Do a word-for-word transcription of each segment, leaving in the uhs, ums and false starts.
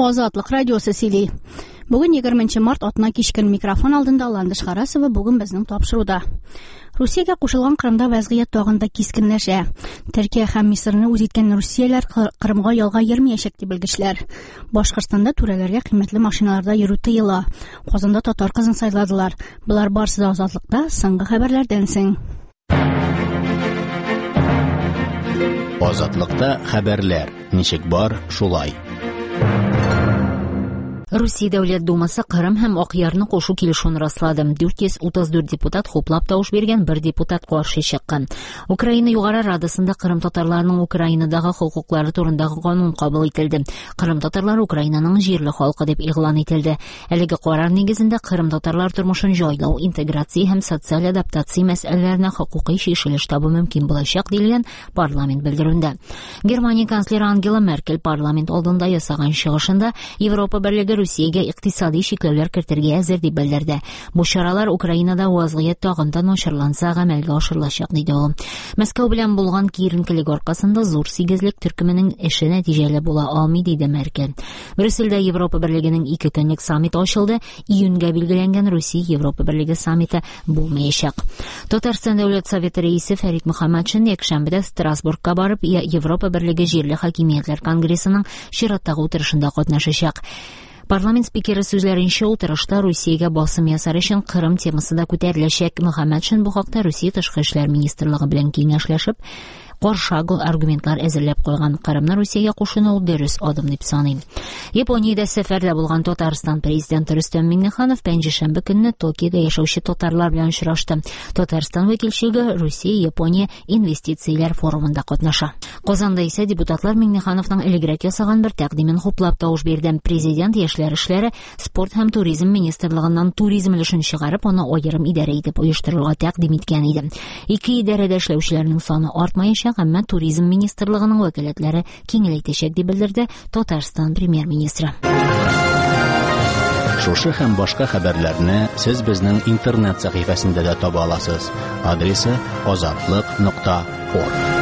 Азатлык радиосы сөйли. Бүген егерменче март атна кичкен микрофон алдында Ландыш Харасова бүген безнең тапшыруда. Русиягә кушылган Кырымда вазгыять тагында кискенләшә. Төркия һәм Мисырны үз иткән Русияләр Кырымга ялга йөрмәячәк дип белгечләр. Башкортстанда түрәләргә кыйммәтле машиналарда йөрү тыела. Казанда татар кызын сайладылар. Булар барысы да азатлыкта соңгы хәбәрләрдән соң. Азатлыкта хәбәрләр. Ничек бар, шулай. Русия Дәүләт Думасы Кырым һәм Акъярны кушу килешүен раслады. дүрт йөз утыз дүрт депутат хуплап тавыш биргән, бер депутат каршы чыккан. Украина Югары Радасында Кырым татарларының Украинадагы хукуклары турындагы канун кабул ителде. Кырым татарлары Украинаның җирле халкы дип игълан ителде. Әлеге карар нигезендә Кырым татарлар тормышын җайлау, интеграция һәм социаль адаптация мәсьәләләренә хукукый чишелеш табу мөмкин булачак дигән парламент белдерүендә. Германия канцлеры Ангела Меркель парламент алдында ясаган чыгышында Европа Берлеге Русиягә икътисади шикләүләр кертергә әзер дип белдерде. Бу чаралар Украинада вазгыять тагында начарланса гамәлгә ашырылачак диде ул. Мәскәү белән булган киеренкелек аркасында зур сигезлек төркеменең эше нәтиҗәле була алмый диде Меркель. Брюссельдә Европа Берлегенең ике көнлек саммиты ачылды. Июньгә билгеләнгән Русия Европа Берлеге саммиты булмаячак. Татарстан Дәүләт Советы рәисе Фәрит Мөхәммәтшин якшәмбедә Страсбургка барып, Европа Берлеге җирле хакимиятләр конгрессының чираттагы утырышында катнашачак. Парламент спикеры сүзләренчә, утырышта Русиягә басым ясар өчен Кырым темасы да күтәреләчәк. Мөхәммәтшин бу хакта Русия Тышкы эшләр министрлыгы белән киңәшләшеп, каршы аргументлар әзерләп куйган. Кырымны Русиягә кушуны ул дөрес адым дип саный. Япониядә сәфәрдә булган Татарстан президенты Рөстәм Миңнеханов пәнҗешәмбе көнне Токиода яшәүче татарлар белән очрашты. Татарстан вәкилчелеге Русия-Япония инвестицияләр форумында катнаша. Казанда исә депутатлар Миңнехановның элегрәк ясаган бер тәкъдимен хуплап тавыш бирде. Президент яшьләр эшләре, спорт һәм туризм министрлыгыннан туризм өлешен чыгарып, аны аерым идарә итеп оештырырга тәкъдим иткән иде. Ике идарәдә эшләүчеләрнең саны артмаячак, әмма туризм министрлыгының вәкаләтләре киңәйтәчәк дип белдерде Татарстан премьер-министры. Шушы һәм башка хәбәрләрне сез безнең интернет сәхифәсендә дә таба аласыз. Адресы азатлык нокта орг.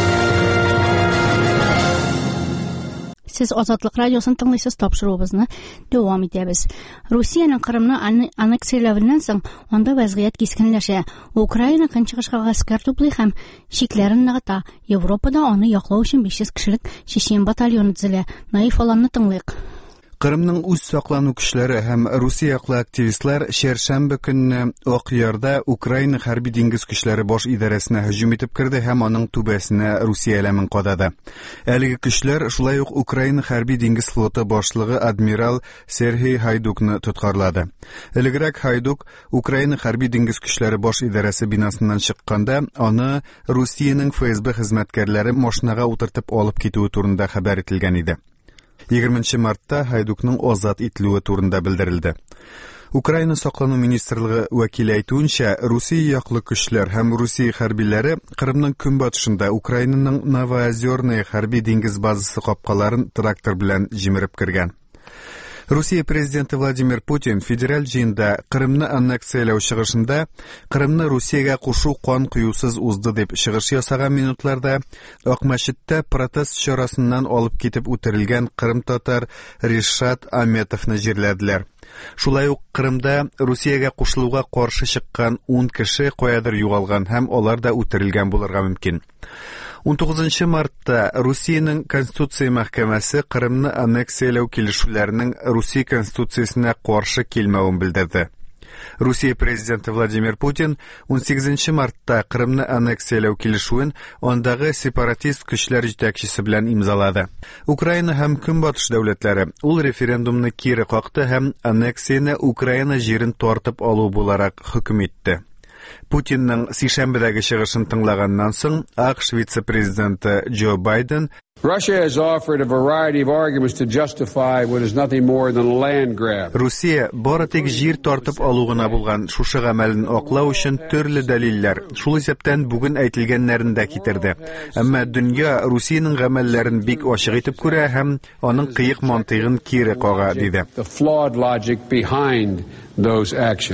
Сез Азатлык радиосын тыңлыйсыз, тапшыруыбызны дәвам итәбез. Русиянең Кырымны аннексияләвеннән соң анда вазгыять кискенләшә. Украина көнчыгышка гаскәр туплый һәм чикләрен ныгыта. Европада аны яклау өчен биш йөз кешелек чечен батальоны төзелә. Наиф Аланны тыңлыйк. Кырымның үз саклану көчләре һәм Русия яклы активистлар шәршәмбе көнне Акъярда Украина хәрби диңгез көчләре баш идарәсенә һөҗүм итеп кирде һәм аның түбәсенә Русия әләмен кадады. Әлеге көчләр шулай ук Украина хәрби диңгез флоты башлыгы адмирал Сергей Хайдукны тоткарлады. Элегрәк Хайдук Украина хәрби диңгез көчләре баш идарәсе бинасыннан чыкканда, аны Русиянең ФСБ хезмәткәрләре машинага утыртып алып китүе турында хәбәр ителгән иде. егерменче мартта Хайдукның азат ителүе турында белдерелде. Украина саклану министрлыгы вәкиле әйтүенчә, Русия яклы көчләр һәм Русия хәрбиләре Кырымның көнбатышында Украинаның Новоозерная хәрби диңгез базасы капкаларын трактор белән җимереп кергән. Русия президенты Владимир Путин федераль җыенда Кырымны аннексияләү чыгышында Кырымны Русиягә кушу кан куюсыз узды дип чыгыш ясаган минутларда Акмәчеттә протест чарасыннан алып китеп үтерелгән Кырым татар Ришат Аметовны җирләделәр. Шулай ук Кырымда Русиягә кушылуга каршы чыккан ун кеше каядыр югалган һәм алар да үтерелгән булырга мөмкин. он тугызынчы мартта Русиянең Конституция мәхкәмәсе Кырымны аннексияләү килешүләренең Русия Конституциясенә каршы килмәвен белдерде. Русия президенты Владимир Путин он сигезенче мартта Кырымны аннексияләү килешүен андагы сепаратист көчләр җитәкчесе белән имзалады. Украина һәм Көнбатыш дәүләтләре ул референдумны кире какты һәм аннексияны Украина җирен тартып алу буларак хөкем итте. Путинның сишәмбедәге чыгышын тыңлаганнан соң АКШ вице-президенты Джо Байден Russia has offered a variety of arguments to justify what is nothing more than a land grab. Русия бары тик җир тартып алу гына булган шушы гамәлен аклау өчен төрле дәлилләр, шул исәптән бүген әйтелгәннәрен дә китерде. Әмма дөнья Русиянең гамәлләрен бик ачык итеп күрә һәм аның кыек мантыгын кире кага, диде. The flawed logic behind those actions.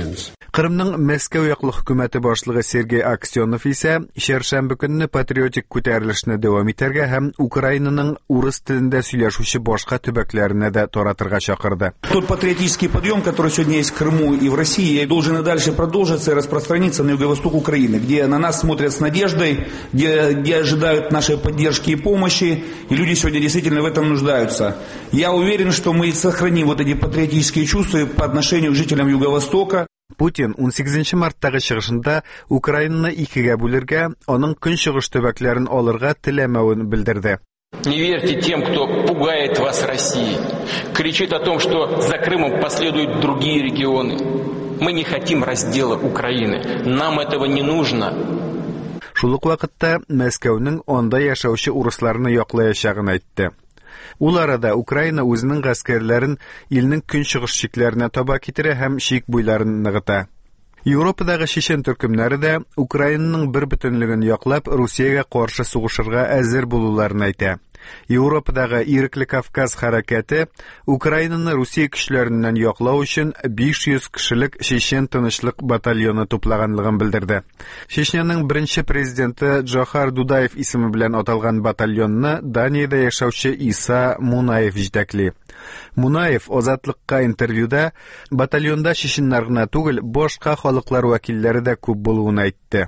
Кырымның Мәскәү яклы хөкүмәте башлыгы Сергей Аксенов исә шәршәмбе көнне патриотик күтәрелешне дәвам итәргә һәм Украинаның урыс телендә сөйләшүче башка төбәкләренә дә таратырга чакырды. Тот патриотический подъем, который сегодня есть в Крыму и в России, должен и дальше продолжиться и распространиться на юго-восток Украины, где на нас смотрят с надеждой, где, где ожидают нашей поддержки и помощи, и люди сегодня действительно в этом нуждаются. Я уверен, что мы сохраним вот эти патриотические чувства по отношению к жителям Юго-Востока. Путин он сигезенче марттагы чыгышында Украинаны икегә бүлергә, аның көнчыгыш төбәкләрен алырга теләмәвен белдерде. Не верьте тем, кто пугает вас Россией, кричит о том, что за Крымом последуют другие регионы. Мы не хотим раздела Украины. Нам этого не нужно. Шул ук вакытта Мәскәүнең анда яшәүче урысларны яклаячагын әйтте. Ул арада Украина үзенең гаскәрләрен илнең көнчыгыш чикләренә таба китерә һәм чик буйларын ныгыта. Европадагы чечен төркемнәре дә Украинаның бер бөтенлеген яклап Русиягә каршы сугышырга әзер булуларын әйтә. Европадагы Ирекле Кавказ хәрәкәте Украинаны Русия көчләреннән яклау өчен биш йөз кешелек чечен тынычлык батальоны туплаганлыгын белдерде. Чечняның беренче президенты Джохар Дудаев исеме белән аталган батальонны Даниядә яшәүче Иса Мунаев җитәкли. Мунаев Азатлыкка интервьюда батальонда чеченнар гына түгел, башка халыклар вәкилләре дә күп булуын әйтте.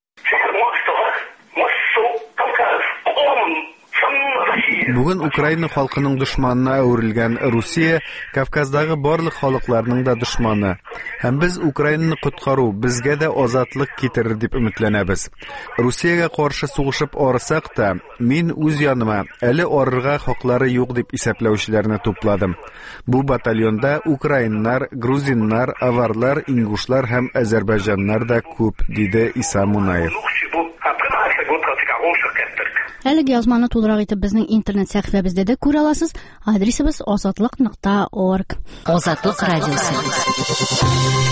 Бүген Украина халкының дошманына әверелгән Русия Кавказдагы барлык халыкларның да дошманы. Һәм без Украинаны коткару, безгә дә азатлык китерер дип өметләнәбез. Русиягә каршы сугышып арысак та, мин үз яныма әле арырга хаклары юк дип исәпләүчеләрне тупладым. Бу батальонда украиннар, грузиннар, аварлар, ингушлар һәм азәрбайҗаннар да күп, диде Иса Мунаев. Әлеге язманы тулырак итеп безнең интернет сәхифәбездә дә күрә аласыз. Адресыбыз азатлык нокта орг. Азатлык радиосы.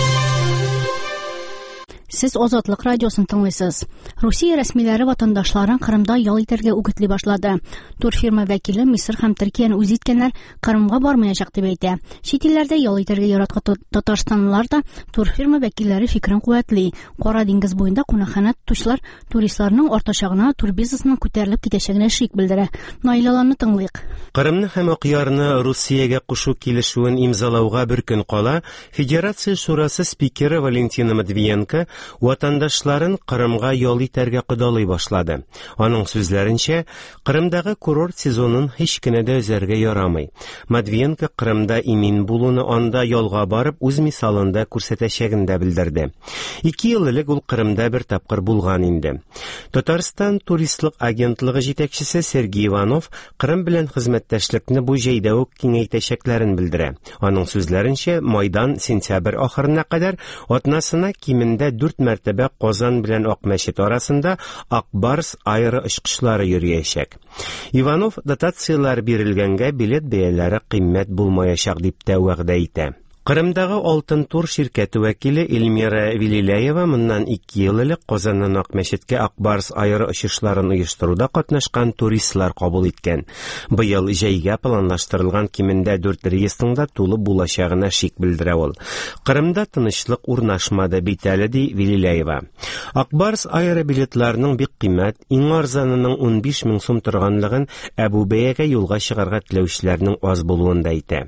Сез Азатлык радиосын тыңлыйсыз. Русия рәсмиләре ватандашларын Кырымда ял итәргә үгетли башлады. Турфирма вәкиле Мисыр һәм Төркияне үз иткәннәр Кырымга бармаячак дип әйтә. Чит илләрдә ял итәргә яраткан Татарстанлылар да турфирма вәкилләре фикерен куәтли. Кара диңгез буенда кунакханә тотучылар туристларның артачагына, турбизнесның күтәрелеп китәчәгенә шик белдерә. Наилаларны тыңлыйк. Кырымны һәм Акъярны Русиягә кушу килешүен имзалауга бер көн кала, Федерация шурасы спикеры Валентина Матвиенко ватандашларын Кырымга ял итәргә кудалый башлады. Аның сүзләренчә, Кырымдагы курорт сезонын һич кенә дә үзәргә ярамый. Матвиенко Кырымда имин булуны, анда ялга барып үз мисалында күрсәтәчәген дә белдерде. Ике ел элек ул Кырымда бер тапкыр булган инде. Татарстан туристлык агентлыгы җитәкчесе Сергей Иванов Кырым белән хезмәттәшлекне бу җәйдә үк киңәйтәчәкләрен белдерә. Аның сүзләренчә, майдан сентябрь ахырына кадәр атнасына кимендә дүрт мәртәбә Казан белән Акмәчет арасында Акбарс аэры очкышлары йөрәячәк. Иванов дотациялар бирелгәнгә билет бәяләре кыйммәт булмаячак дип тә вәгъдә итә. Кырымдагы Алтын тур ширкәте вәкиле Эльмира Вилиләева моннан ике ел элек Казаннан Акмәчеткә Акбарс аэры очышларын оештыруда катнашкан туристлар кабул иткән. Быел җәйгә планлаштырылган кимендә дүрт рейсның да тулы булачагына шик белдерә ул. Кырымда тынычлык урнашмады бит әле, ди Вилиләева. Акбарс аэры билетларының бик кыйммәт, иң арзанының ун биш мең сум торганлыгын, ә бу бәягә юлга чыгарга теләүчеләрнең аз булуын да әйтә.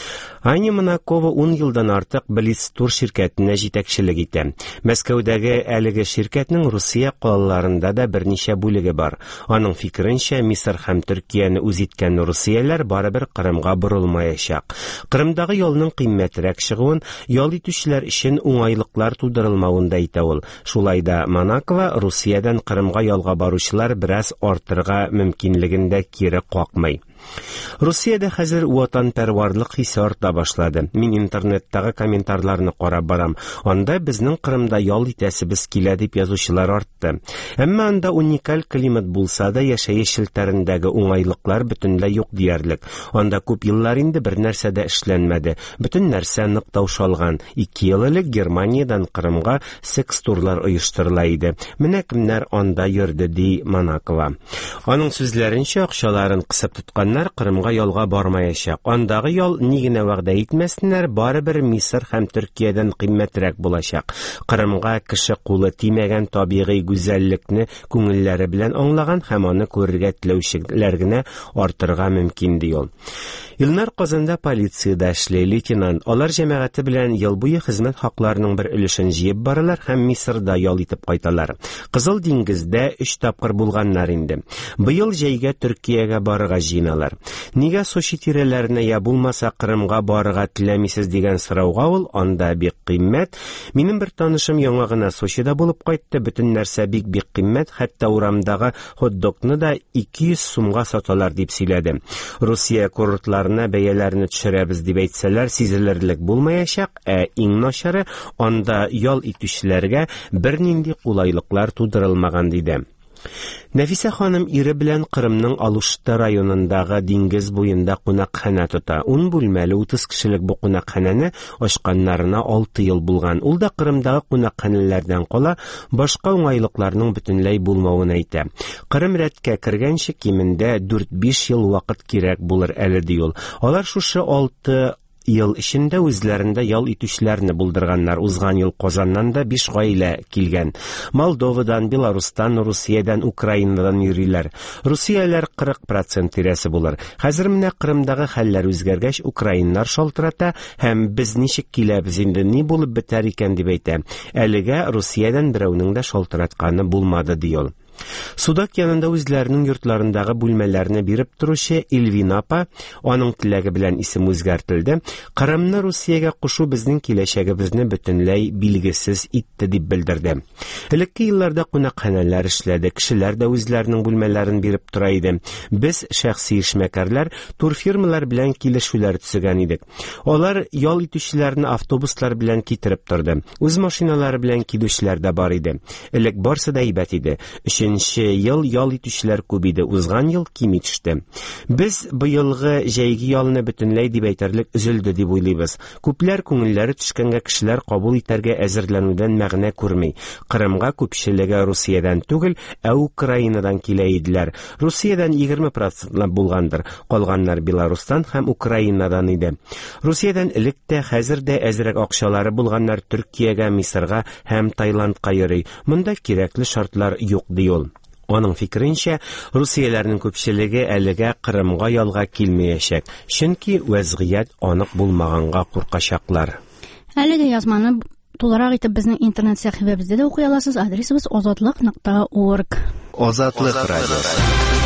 Ани Монакова ун елдан артык Блиц тур ширкәтенә җитәкчелек итә. Мәскәүдәге әлеге ширкәтнең Русия калаларында да берничә бүлеге бар. Аның фикеренчә, Мисыр һәм Төркияне үз иткән русияләр барыбер Кырымга борылмаячак. Кырымдагы ялның кыйммәтрәк чыгуын, ял итүчеләр өчен уңайлыклар тудырылмавын да әйтә ул. Шулай да Монакова Русиядән Кырымга ялга баручылар бераз артырга мөмкинлеген дә кире какмый. Русиядә хәзер ватанпәрварлык хисе арта башлады. Мин интернеттагы комментарийларны карап барам. Анда безнең Кырымда ял итәсебез килә дип язучылар артты. Әмма анда уникаль климат булса да, яшәеш челтәрендәге уңайлыклар бөтенләй юк диярлек. Анда күп еллар инде бер нәрсә дә эшләнмәде. Бөтен нәрсә нык таушалган. ике ел элек Германиядән Кырымга секс турлар оештырыла иде. Менә кемнәр анда йөрде, ди Монакова. Аның сүзләренчә, акчаларын кысып тоткан Кырымнар Кырымга ялга бармаячак. Андагы ял ни генә вәгъдә итмәсеннәр, барыбер Мисыр һәм Төркиядән кыйммәтрәк булачак. Кырымга кеше кулы тимәгән табигый гүзәллекне күңелләре белән аңлаган һәм аны күрергә теләүчеләр генә артырга мөмкин ди ул. Илнар Казанда полициядә эшли, лейтенант. Алар җәмәгате белән ел буе хезмәт хакларының бер өлешен җыеп баралар һәм Мисырда ял итеп кайталар. Кызыл диңгездә өч тапкыр булганнар инде. Быел җәйгә Төркиягә барырга җыеналар. Нигә Сочи тирәләренә я булмаса Кырымга барырга теләмисез дигән сорауга ул, анда бик кыйммәт. Минем бер танышым яңа гына Сочида булып кайтты, бөтен нәрсә бик бик кыйммәт, хәтта урамдагы хот-догны да ике йөз сумга саталар дип сөйләде. Русия курортлары бәяләрне төшерәбез дип әйтсәләр, сизелерлек булмаячак, ә иң начары анда ял итүчеләргә бернинди кулайлыклар тудырылмаган диде. Нәфисә ханым ире белән Кырымның Алушта районындагы диңгез буенда кунакханә тота. ун бүлмәле утыз кешелек бу кунакханәне ачканнарына алты ел булган. Ул да Кырымдагы кунакханәләрдән кала, башка уңайлыкларның бөтенләй булмавын әйтә. Кырым рәткә кергәнче кимендә дүрт-биш ел вакыт кирәк булыр әле ди ул. Алар шушы алты ел эчендә үзләрендә ял итүчеләрне булдырганнар. Узган ел Казаннан да биш гаилә килгән. Молдовадан, Беларустан, Русиядән, Украинадан йөриләр. Русияләр кырык процент тирәсе булыр. Хәзер менә Кырымдагы хәлләр үзгәргәч, украиннар шалтырата һәм без ничек киләбез инде, ни булып бетәр икән дип әйтә. Әлегә Русиядән берәүнең дә шалтыратканы булмады ди ул. Судак янында үзләренең йортларындагы бүлмәләрне биреп торучы Эльвина апа, аның теләге белән исем үзгәртелде. Кырымны Русиягә кушу безнең киләчәгебезне бөтенләй билгесез итте дип белдерде. Элекке елларда кунакханәләр эшләде, кешеләр дә үзләренең бүлмәләрен биреп тора иде. Без шәхси эшмәкәрләр турфирмалар белән килешүләр төзегән идек. Алар ял итүчеләрне автобуслар белән китереп торды. Үз машиналары белән килүчеләр дә бар иде. Элек барсы да әйбәт иде. Өченче ел ял итүчеләр күп иде, узган ел кими төште. Без быелгы җәйге ялны бөтенләй дип әйтерлек өзелде дип уйлыйбыз. Күпләр күңелләре төшкәнгә кешеләр кабул итәргә әзерләнүдән мәгънә күрми. Кырымга күпчелеге Русиядән түгел, ә Украинадан килә иделәр. Русиядән егерме процент булгандыр. Калганнар Беларустан һәм Украинадан иде. Русиядән элек тә, хәзер дә әзрәк акчалары булганнар Төркиягә, Мисырга һәм Таиландка йөри. Монда кирәкле шартлар юк ди ул. Аның фикеренчә, Русияләрнең күпчелеге әлегә Кырымга ялга килмәячәк, чөнки вазгыять анык булмаганга куркачаклар. Әлеге язманы тулырак итеп безнең интернет сәхифәбездә дә укый аласыз. Адресыбыз азатлык нокта орг. Азатлык радиосы.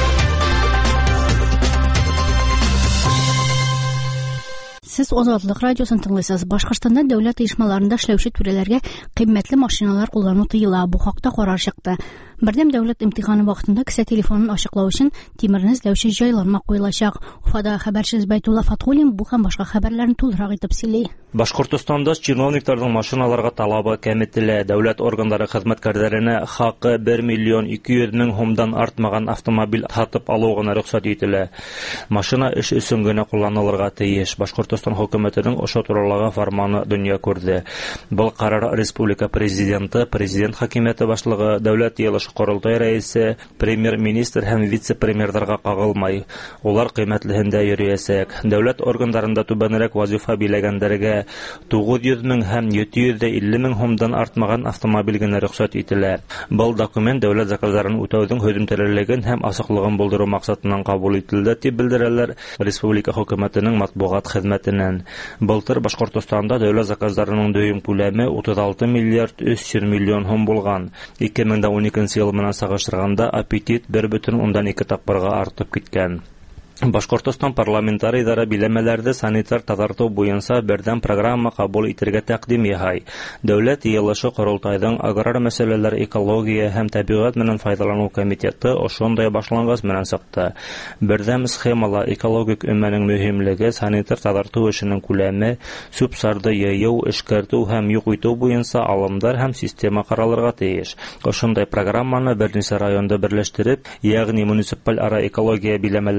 Сез Азатлык радиосын тыңлыйсыз. Башкортстанда дәүләт оешмаларында эшләүче түрәләргә кыйммәтле машиналар куллану тыела. Бу хакта карар чыкты. Бердәм дәүләт имтиханы вакытында кесә телефонын ачыклау өчен тимерне эзләүче җайланма куелачак. Уфада хәбәрчебез Байтулла Фатхуллин бу һәм башка хәбәрләрне тулырак итеп сөйли. Башкортстанда чиновникларның машиналарга талабы кәметелә. Дәүләт органнары хезмәткәрләренә хакы бер миллион ике йөз мең һумдан артмаган автомобиль сатып алу гына рөхсәт ителә. Машина эш өчен генә кулланылырга тиеш. Башкортстан хөкүмәтенең ошо турылагы фарманы дөнья күрде. Бу карар республика президенты, президент хакимияте башлыгы, дәүләт йыелышы корылтай рәисе, премьер-министр һәм вице-премьерларга кагылмай. Улар кыйммәтлеһендә йөрәсәк. Дәүләт органнарында түбәнрәк вазифа биләгәннәргә тугыз йөз мең һәм җиде йөз илле мең һумдан артмаган автомобиль генә рөхсәт ителә. Бу документ дәүләт заказларын үтәүнең һөҗүмтәлелеген һәм асыклыгын булдыру максатыннан кабул ителде дип белдерәләр республика хөкүмәтенең матбугат хезмәтеннән. Былтыр Башкортстанда дәүләт заказларының дөйем күләме утыз алты миллиард өч йөз миллион һум булган. ике мең уникенче ел менән сагыштырганда аппетит бер бөтен ундан ике тапкырга артып киткән. Башкортстан парламентарийдары биләмәләрдә санитар тазарту буенча бердәм программа кабул итәргә тәкъдим яһай. Дәүләт йыелышы корылтайның аграр мәсьәләләр, экология һәм табигать менән файдалану комитеты ошондай башлангыч менән чыкты. Бердәм схемала экологик өммәнең мөһимлеге, санитар тазарту эшенең күләме, субсарды йыю, эшкәртү һәм юк итү буенча алымдар һәм система каралырга тиеш. Ошондай программаны берничә районда берләштереп, ягъни муниципаль ара экология биләмәләренә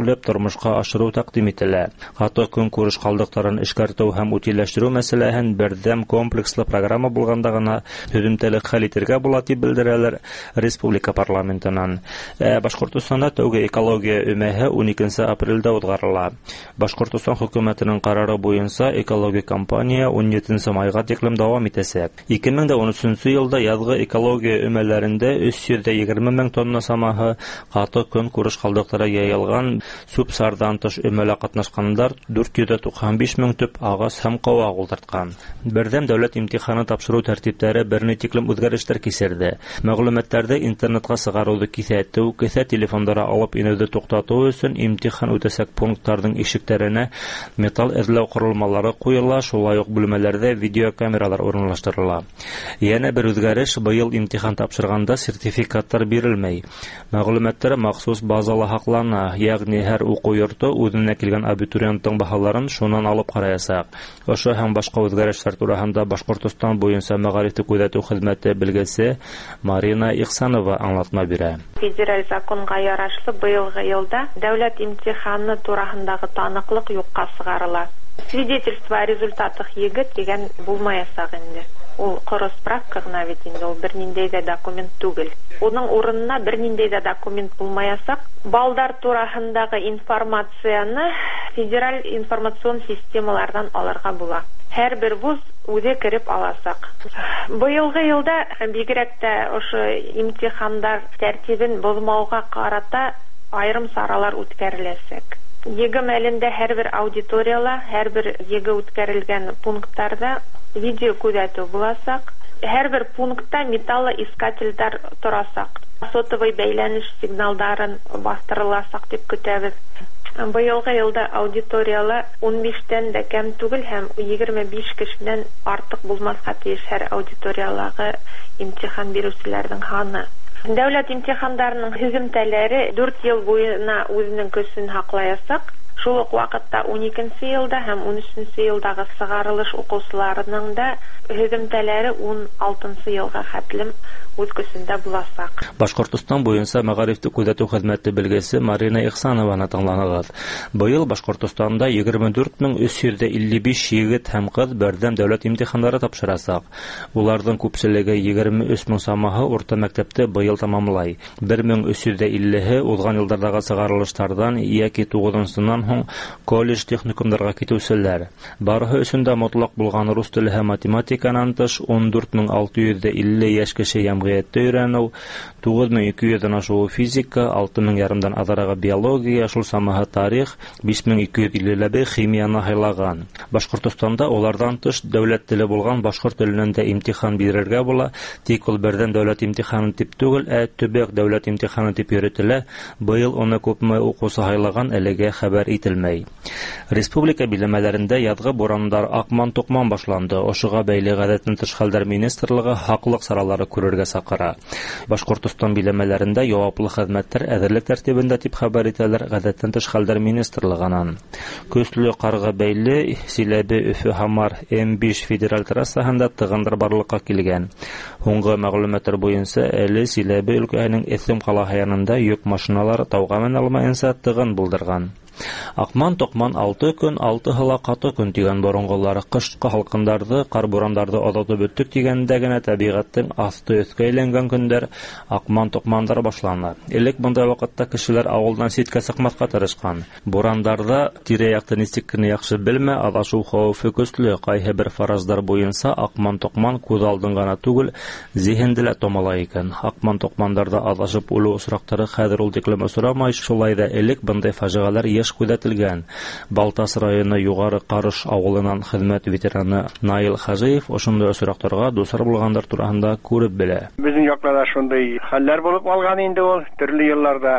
бүлеп тормышка ашыру тәкъдим ителә. Каты көнкүреш калдыктарын эшкәртү һәм утилләштерү мәсьәләһен бердәм комплекслы программа булганда гына һөҗүмтәлек хәл итәргә була дип белдерәләр республика парламентыннан. Башкортстанда тәүге экология өмәһе уникенче апрельдә узгарыла. Башкортстан хөкүмәтенең карары буенча экологик кампания ун җиденче майга тиклем дәвам итәчәк. ике мең дә ун өченче елда язгы экология өмәләрендә өч йөз егерме мең тонна самаһы каты көнкүреш калдыктары яйылган. Субсардан тыш өмәлә катнашканнар дүрт йөз туксан биш мең төп агас һәм кава утырткан. Бердәм дәүләт имтиханы тапшыру тәртипләре берни тиклем үзгәрешләр кисерде. Мәгълүматларда интернетка сыгаруды кисәтү, кесә телефоннары алып инүде туктату өчен имтихан үтәсәк пунктларның ишекләренә металл эзләү корылмалары куела, шулай ук бүлмәләрдә видеокамералар урынлаштырыла. Яңа бер үзгәреш быел имтихан тапшырганда сертификаттар бирелмәй. Мәгълүматлар махсус базала хаклана, ягъни һәр уку йорты үзенә килгән абитуриенттың баһаларын шуннан алып караячак. Ошо һәм башка үзгәрешләр турында Башкортстан буенча мәгарифте күзәтү хезмәте белгесе Марина Ихсанова аңлатма бирә. Федераль законга ярашлы быелгы елда дәүләт имтиханы турасындагы таныклык юкка чыгарыла. Свидетельство о результатах ЕГЭ дигән булмаясак инде. Ул коры справка гына бит инде, ул берниндәй дә документ түгел. Уның урынына берниндәй дә документ булмаясак, балдар турасындагы информацияны федераль информацион системалардан алырга була. Һәрбер вуз үзе кирип аласак. Быелгы елда бигрәк тә ошо имтихандар тәртибен бозмауга карата айрым саралар үткәреләсәк. ЕГЭ мәлендә һәрбер аудиторияла, һәрбер ЕГЭ үткәрелгән пунктларда видео күзәтү буласак, һәрбер пунктта металлоискательләр торасак. Сотовый бәйләнеш сигналдарын бастырыласак дип көтәбез. Быелгы елда аудиторияла ун биштән дә кәм түгел һәм егерме биш кешедән артык булмаска тиеш һәр аудиторияларга имтихан бирүчеләрнең ханы. Дәүләт имтихандарының һөҗүмтәләре дүрт ел буена үзенең көчен хаклаясак, шул ук вакытта ун икенче елда һәм ун өченче елдагы сыгарылыш укучыларының да һөҗүмтәләре ун алтынчы елга хәтлем үз көчендә буласак. Башкортстан буенча мәгарифте күзәтү хезмәте белгесе Марина Ихсанованы тыңланыгыз. Быел Башкортстанда егерме дүрт мең өч йөз илле биш егет һәм кыз бердәм дәүләт имтиханнары тапшырасак. Уларның күпчелеге егерме өч мең самаһы урта мәктәптә быел тамамлай. бер мең өч йөз иллеһе узган еллардагы сыгарылыштардан яки тугызынчысыннан һуң колледж техникумнарга китүчеләр. Барысы өчен дә мотлак булган рус теле һәм математиканан тыш ун дүрт мең алты йөз илле яшь кеше җәмгыятьтә өйрәнү, тугыз мең ике йөздән ашуы физика, алты мең ярымдан азрагы биология, шул самаһы тарих, биш мең ике йөз илле химияны хайлаган. Башкортстанда улардан тыш дәүләт теле булган башкорт теленнән дә имтихан бирергә була, тик ул бердәм дәүләт имтиханы дип түгел, ә төбәк дәүләт имтиханы дип йөртелә. Быел аны күпме укучы хайлаган әлегә хәбәр ителмәй. Республика биләмәләрендә язгы бураннар акман-тукман башланды. Ошыга бәйле гадәттән тыш хәлләр министрлыгы хаклык саралары күрергә сакыра. Башкортстан биләмәләрендә яваплы хезмәттәр әзерлек тәртибендә дип хәбәр итәләр гадәттән тыш хәлләр министрлыгыннан. Көсле карга бәйле Силәбе, Өфе, Хамар эм биш федераль трассаһында тыгындыр барлыкка килгән. Һуңгы мәгълүматлар буенча, әле Силәбе өлкәһенең Эсем каласы янында йөк машиналары тауга менә алмаенча тыгын булдырган. Акман-токман алты көн, алты хыла каты көн дигән борынгылары кышкы халкындарды, кар бурандарды азатып бөттек дигәндә генә табигатьнең асты өскә әйләнгән көндәр акман-токмандар башлана. Элек монда вакытта кешеләр авылдан ситкә сыкмаска тырышкан. Бурандарда тирә-якты нистикне яхшы белмә, адашу хәвефе көчле. Кайһы бер фараздар буенча акман-токман күз алдын гына түгел, зиһендә лә томала икән. Акман-токмандарда адашып үлү осрактары хәзер ул диклем осрамай, шулай да элек бындай фаҗигалар күзәтелгән. Балтас районы Югары Карыш авылыннан хезмәт ветераны Наил Хажиев ошондай осрактарга дусар булгандар турында күреп белә. Безнең якларда шундый хәлләр булып алган инде ул төрле елларда.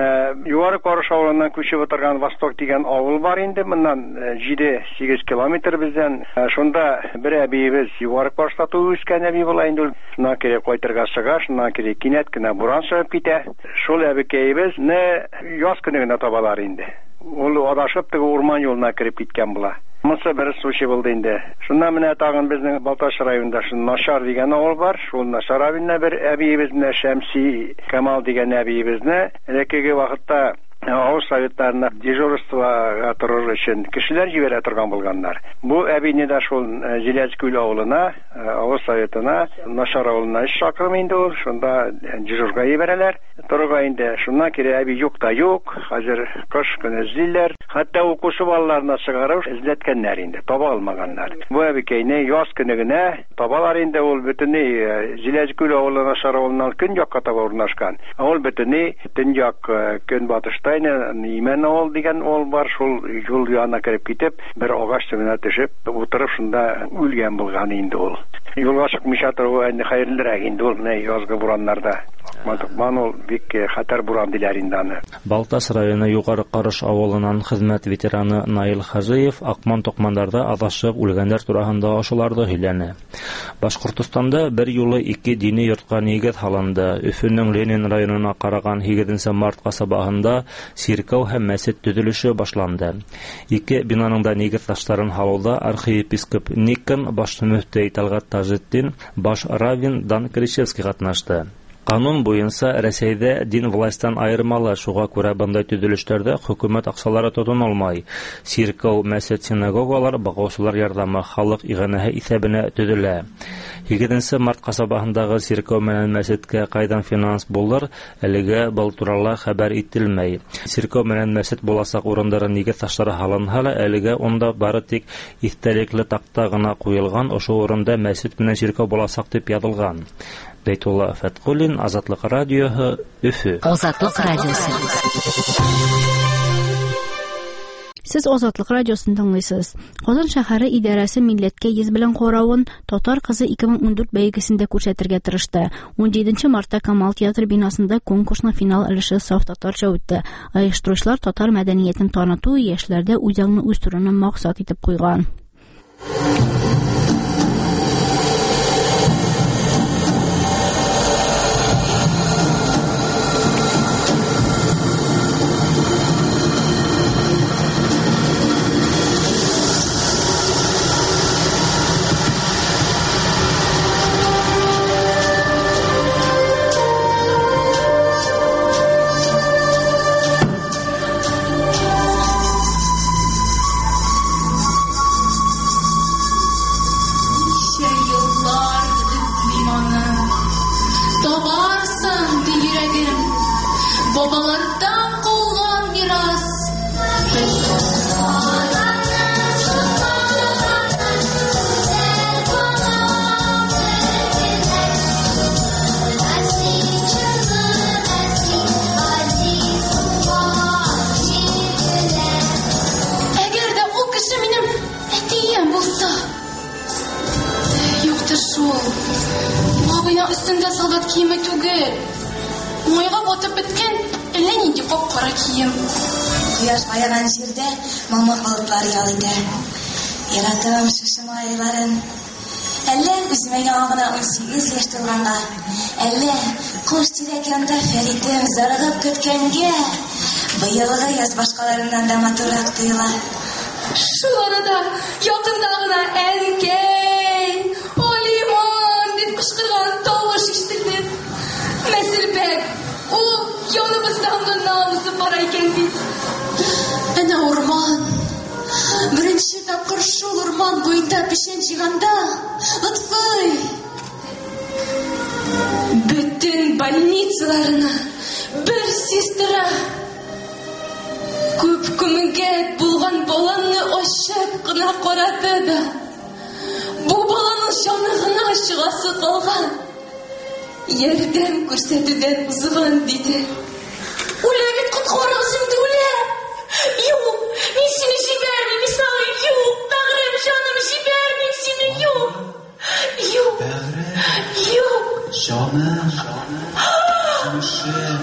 Югары Карыш авылыннан күчеп утырган Восток дигән авыл бар инде, моннан җиде-сигез километр бездән. Шунда бер әбиебез Югары Карышта үскән әби була инде. Шуннан кире кайтырга чыга, шуннан кире кинәт кенә буран чыгып китә. Шул әбикәебез не яз көне генә табалар инде. Ул адашып теге урман юлына кирип киткән була. Монсы бер случай булды инде. Шуннан менә тагын безнең Балташ районында Нашар дигән авыл бар. Шул Нашар авылында бер әбиебезне Шәмси Камал дигән әбиебезне элекеге вакытта авыл советларына дежурствога торыр өчен кешеләр җибәрә торган булганнар. Бу әбине дә шул Җиләскүл авылына, авыл советына, Нашар авылына өч чакрым инде ул, шунда дежурга җибәрәләр. Торырга инде шуннан кире әби юк та юк, хәзер кыш көне эзлиләр. Хәтта укучы балаларына чыгарып эзләткәннәр инде, таба алмаганнар. Бу әбикәйне яз көне генә табалар инде, ул бөтенләй Җиләскүл авылына, Нашар авылыннан көньякка таба урнашкан. Ул бөтенләй төньяк көнбатышта Имән авыл дигән авыл бар, шул юл янына кереп китеп, бер агач төбенә төшеп, утырып шунда үлгән булган инде ул. Юлга чыкмыйча тору инде хәерлерәк инде ул, менә язгы бураннарда. Мантыкман ул бик хәтәр буран диләр инде аны. Балтас районы Югары Карыш авылыннан хезмәт ветераны Наил Хажиев Акман-Токмандарда адашып үлгәннәр турында ошыларды һөйләне. Башкортстанда бер юлы ике дини йортка нигез һалынды. Өфөнең Ленин районына караган егерменче март касабаһында сиркәү һәм мәчет төзелеше башланды. Ике бинаның да нигез ташларын һалуда архиепископ Никон, баш мөфти Талгат Тажетдин, баш раввин Дан Кричевский катнашты. Канун буенча Россиядә дин властьтан айырмалы, шуңа күрә бындай төзелешләрдә хөкүмәт акчалары тотынылмай. Сиркәү, мәчет, синагогалар багышлар ярдәме халык иганәһе исәбенә төзелә. егерменче март касабаһындагы сиркәү менән мәчеткә кайдан финанс булыр, әлегә был турында хәбәр ителмәй. Сиркәү менән мәчет буласак урындары нигез ташлары һалынһа да, әлегә онда бары тик истәлекле такта гына куелган, ошо урында мәчет менән сиркәү буласак дип язылган. Бәйтулла Фәткуллин, Азатлык радиоһы, Өфө. Азатлык радиосы. Сез Азатлык радиосын тыңлыйсыз. Казан шәһәре идарәсе милләткә йөз белән каравын Татар кызы ике мең ундүрт бәйгесендә күрсәтергә тырышты. унҗиденче мартта Камал театры бинасында конкурсның финал өлеше саф татарча үтте. Оештыручылар татар мәдәниятен таныту, яшьләрдә үзаңны үстерүне максат итеп куйган. Üstünde saldat kiyimi түгел. Мойга батып беткән, әллә нинди кап-кара кием. Кояш аяган җирдә мама халыклар ял итә. Яратам шушыма айларын. Әллә үземә гына ун сигез яшь тулганга, әллә кош тирәк янда Фәридем зарыгып көткәнгә, быелгы яз башкаларыннан да матурак тоела. Шул арада якында гына әнкәй, Алиман дип кычкырган тавыш ишетелде. Мәселбәк, ул яныбыздан гына узып бара икән бит. Әнә урман. Беренче тапкыр шул урман буенда пешен җыйганда, Лотфый бөтен больницаларына бер сестра күп күмегә булган баланы ачып кына карады да, бу баланың җаны гына чыгасы калган, ярдәм күрсәтүдән узган диде. Үлә бит коткарасым ди, үлә. Юк, мин сине җибәрмим, Исмагый, юк, бәгърем, җаным, җибәрмим сине, юк. Юк. Юк. Җаным, җаным. Җимеше.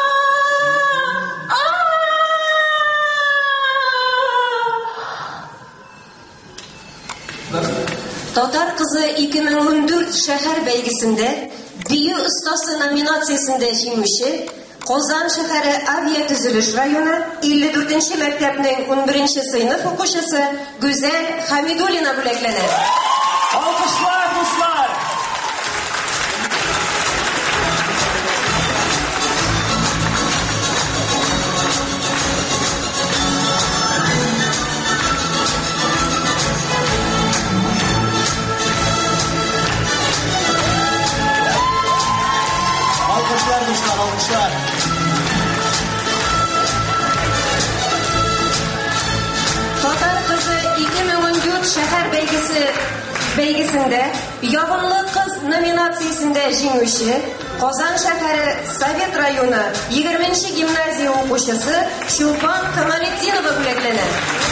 Татар кызы ике мең ундүрт шәһәр бәйгесендә бию остасы номинациясендә җиңүче Казан шәһәре авиатөзелеш районы илле дүртенче мәктәпнең унберенче сыйныф укучысы Гүзәл Хәмидуллина бүләкләнә. Алкышлар, дуслар! шәһәр бәйгесе бәйгесендә ягымлы кыз номинациясендә җиңүче Казан шәһәре Совет районы егерменче гимназия укучысы Чулпан Камалетдинова бүләкләнә.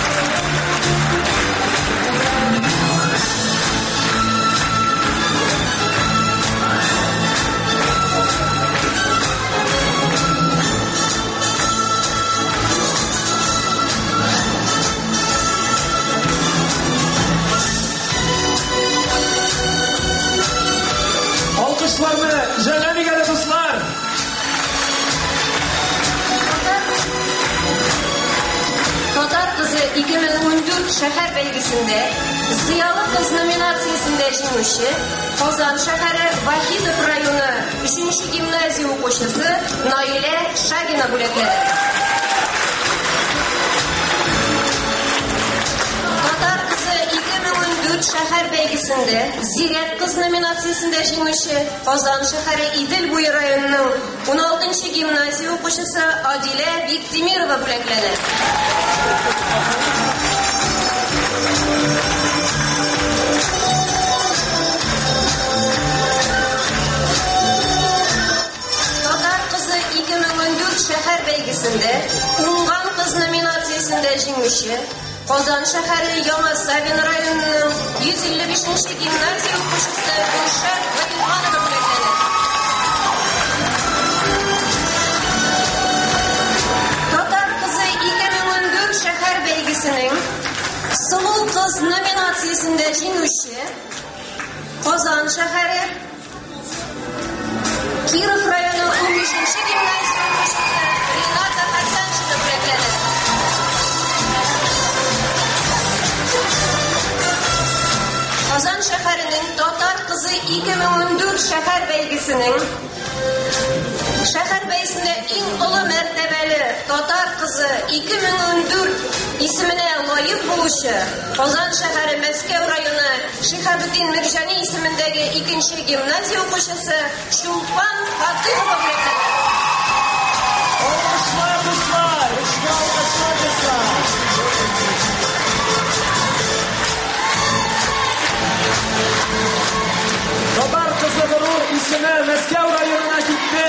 Alkışlarını Cenab-ı Hak dostlar. Татар кызы ике мең ундүрт шәһәр бәйгесендә Зыялы кыз номинациясендә җиңүче Казан шәһәре Вахитов районы өченче гимназия укучысы Наилә Шагина бүләкләнә. Татар кызы ике мең ундүрт шәһәр бәйгесендә Зирәк кыз номинациясендә җиңүче Казан шәһәре Идел буе районының уналтынчы гимназия укучысы Адилә Биктимирова бүләкләнә. Татар кызы ике мең ундүрт шәһәр бәйгесендә Уңган кыз номинациясендә җиңүче Казан шәһәре Яңа Савин районының йөз илле бишенче гимназия укучысы Гөлшат Валиханова бүләкләнә. Татар кызы ике мең ундүрт шәһәр бәйгесенең Сылу кыз номинациясендә җиңүче Казан шәһәре Киров районы унбишенче гимназия укучысы Рената Хасаншина бүләкләнә. Казан шәһәренең Татар кызы ике мең ундүрт шәһәр бәйгесенең шәһәр бәйгесендә иң олы мәртәбәле Татар кызы ике мең ундүрт исеменә лаек булучы Казан шәһәре Мәскәү районы Шиһабетдин Мирҗани исемендәге икенче гимназия укучысы Чулпан Фатыйхова бүләкләнә. Alkışlar dostlar. Alkışlar dostlar. Tatar kızı Gurur ismi Мәскәү rayonuna gitti.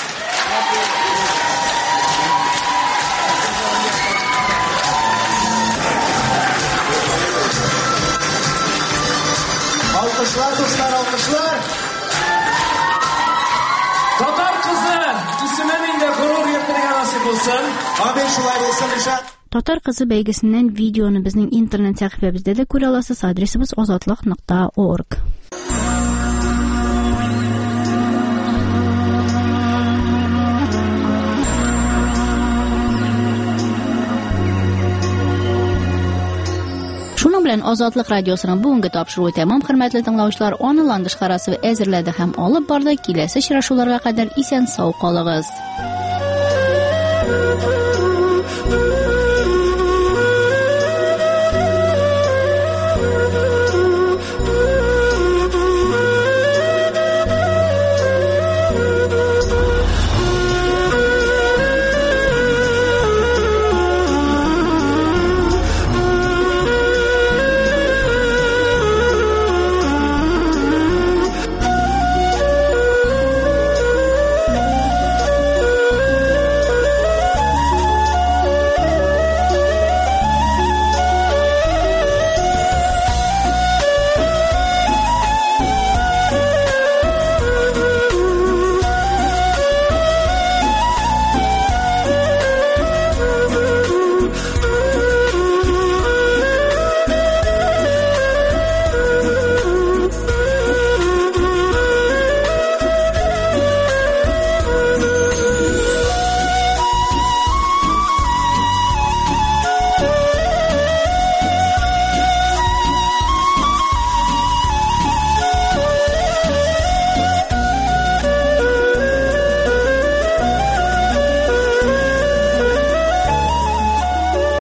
Alkışlar dostlar, alkışlar. Tatar kızı isminin de gurur yetirgen nasip olsun. Amin şulay olsun Rişat. Татар кызы бәйгесеннән видеоны безнең интернет сәхифәбездә дә күрә аласыз. Адресыбыз озатлык нокта орг. Шуның белән Азатлык радиосының бүгенге тапшыруы тәмам, хөрмәтле тыңлаучылар. Аны ландыш карасы әзерләде һәм алып барды. Киләсе очрашуларга кадәр исән сау калыгыз.